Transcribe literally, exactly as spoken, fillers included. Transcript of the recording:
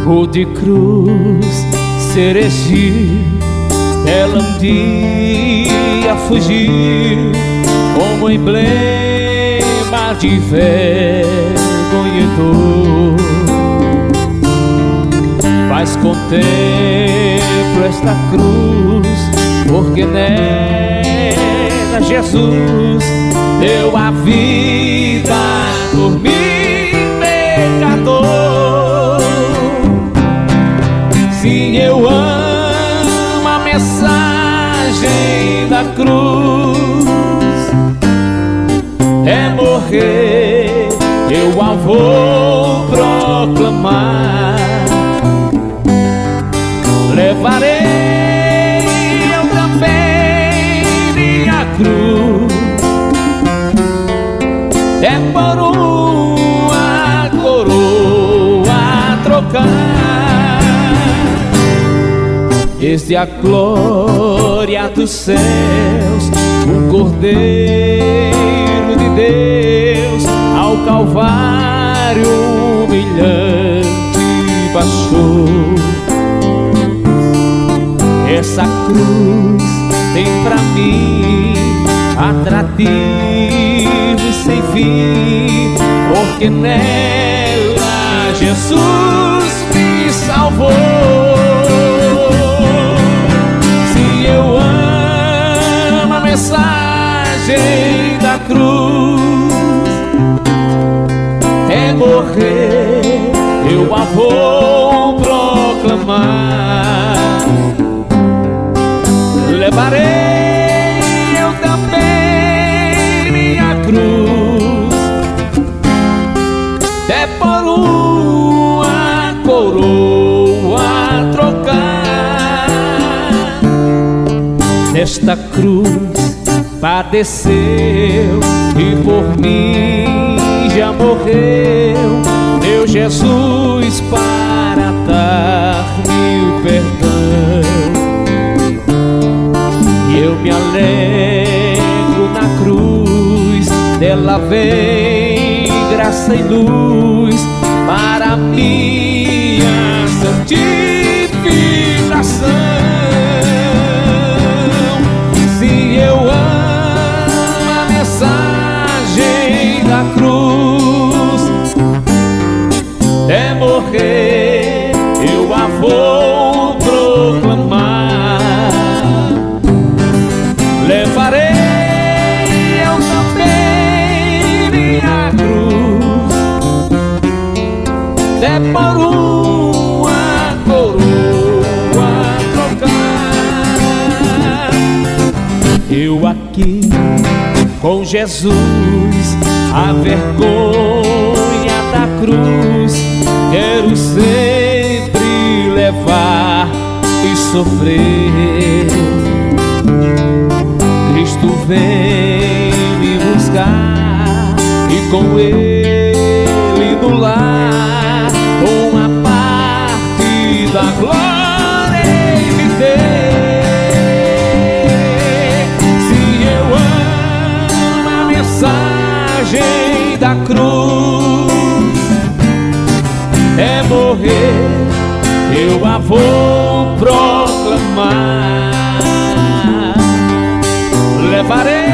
cor de cruz se erigir, ela um dia fugir como emblema de vergonha e dor. Mas contemplo esta cruz, porque nela Jesus deu a vida por mim, pecador. Sim, eu amo a mensagem da cruz, é morrer, eu a vou proclamar. Levarei eu também minha cruz, é por uma coroa a trocar. Desde a glória dos céus, o Cordeiro de Deus ao Calvário humilhante baixou. Essa cruz tem pra mim atrativo e sem fim, porque nela Jesus me salvou. Se eu amo a mensagem da cruz, é morrer, eu a vou proclamar. Levarei eu também minha cruz, é por uma coroa a trocar. Nesta cruz padeceu e por mim já morreu meu Jesus para dar-me o perdão. Eu me alegro na cruz, dela vem graça e luz para minha santificação. Se eu amo a mensagem da cruz, é morrer, eu a vou proclamar. Levarei eu também minha cruz, é por uma coroa a trocar. Eu aqui com Jesus, a vergonha da cruz quero sempre levar e sofrer. Cristo vem me buscar e com Ele no lar uma parte da glória Ele ter. Se eu amo a mensagem da cruz, é morrer, eu a vou proclamar. Levarei